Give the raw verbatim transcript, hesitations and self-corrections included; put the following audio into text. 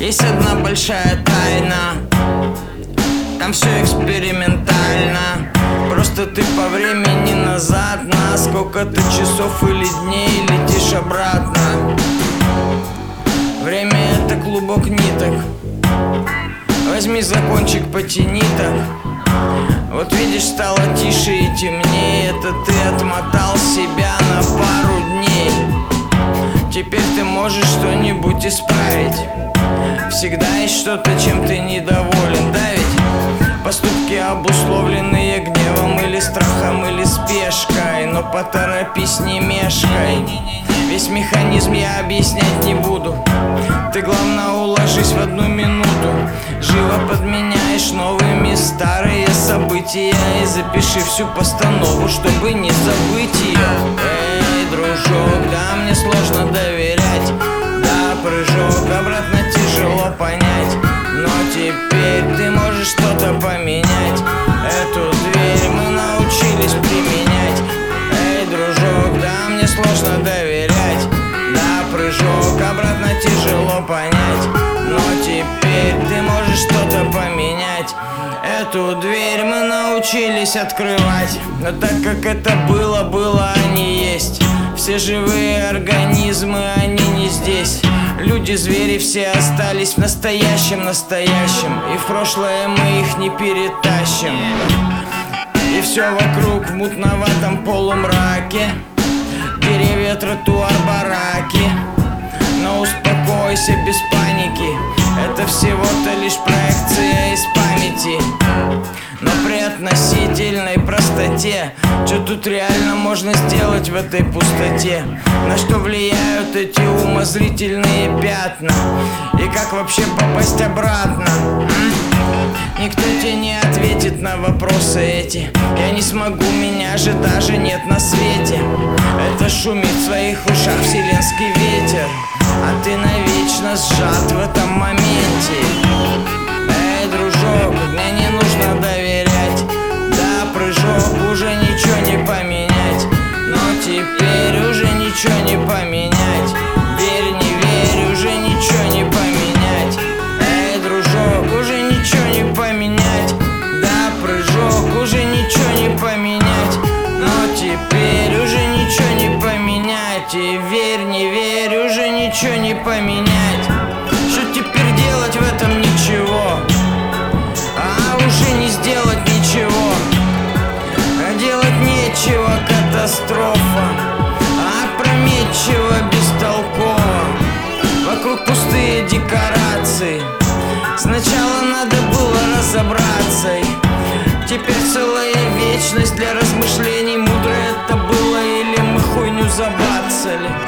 Есть одна большая тайна, там все экспериментально. Просто ты по времени назад на сколько-то часов или дней летишь обратно. Время — это клубок ниток. Возьми за кончик, потяни так. Вот видишь, стало тише и темнее. Это ты отмотал себя на пару дней. Теперь ты можешь что-нибудь исправить. Всегда есть что-то, чем ты недоволен. Да ведь поступки, обусловленные гневом или страхом, или спешкой. Но поторопись, не мешкай. Весь механизм я объяснять не буду. Ты, главное, уложись в одну минуту. Живо подменяешь новыми старые события. И запиши всю постанову, чтобы не забыть ее. Эй, дружок, да мне сложно доверять. Да, прыжок обратно тяжело понять. Но теперь ты можешь что-то поменять. Эту дверь мы научились применять. Эй, дружок, да мне сложно доверять. Да, прыжок обратно тяжело понять. Но теперь ты можешь что-то поменять. Эту дверь мы научились открывать. Но так как это было, было, а не есть. Все живые организмы, они не здесь. Люди, звери все остались в настоящем, настоящем. И в прошлое мы их не перетащим. И все вокруг в мутноватом полумраке. Деревья, тротуар, бараки. Но успокойся, без паники. Это всего-то лишь проекция из памяти. Но при относительной простоте, что тут реально можно сделать в этой пустоте? На что влияют эти умозрительные пятна? И как вообще попасть обратно? М? Никто тебе не ответит на вопросы эти. Я не смогу, меня же даже нет на свете. Это шумит в своих ушах вселенский ветер. А ты навечно сжат в этом моменте. Эй, дружок, мне не нужно доверять. Да, прыжок, уже ничего не поменять. Но теперь уже ничего не поменять. Верь, не верь, уже ничего не поменять. Эй, дружок, уже ничего не поменять. Да, прыжок, уже ничего не поменять. Но теперь уже ничего не поменять. И верь, не верь, уже ничего не поменять. Что теперь делать в этом? Ничего. А уже не сделать ничего. А делать нечего, катастрофа. Опрометчиво, бестолково. Вокруг пустые декорации. Сначала надо было разобраться. Теперь целая вечность для размышлений. Мудро это было или мы хуйню забацали?